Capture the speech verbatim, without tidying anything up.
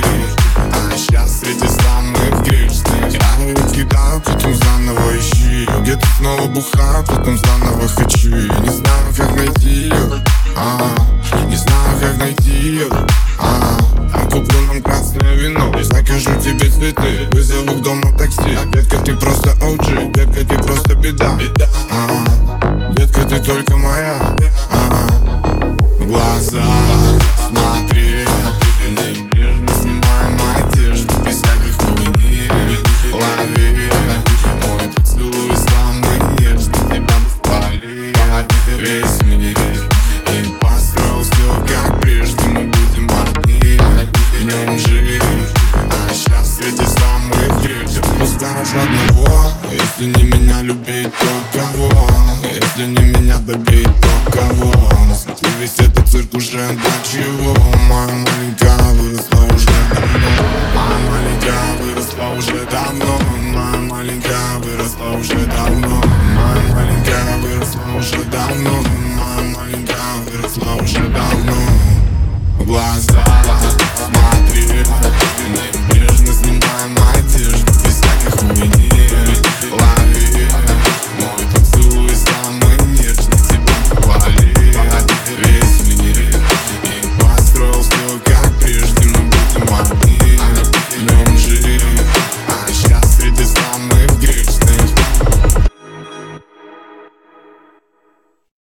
А сейчас среди самых грешных. Я ее кидаю, потом заново ищи. Где-то снова бухаю, потом заново хочу. Я не знаю, как найти ее, а, не знаю, как найти ее, а. Я куплю нам красное вино и закажу тебе цветы. Вызову к дому такси. Детка, ты просто о джи, детка, ты просто беда, а. Детка, ты только моя, а. В глаза смотри, небрежно снимаем одежду, без всяких хуйни. Лови мой поцелуй самый нежный, тебя впали весь мир и построил все как прежде. Мы будем одни, в нем жить. А сейчас среди самых грешных. Узнаешь одного, если не меня любить, то кого? Если не меня добить, то кого? Смотри, весь этот цирк уже до чего? Моя маленькая выросла уже давно. Моя маленькая выросла уже давно. Моя маленькая выросла уже давно. Моя маленькая выросла уже давно. Моя маленькая выросла уже давно. В глаза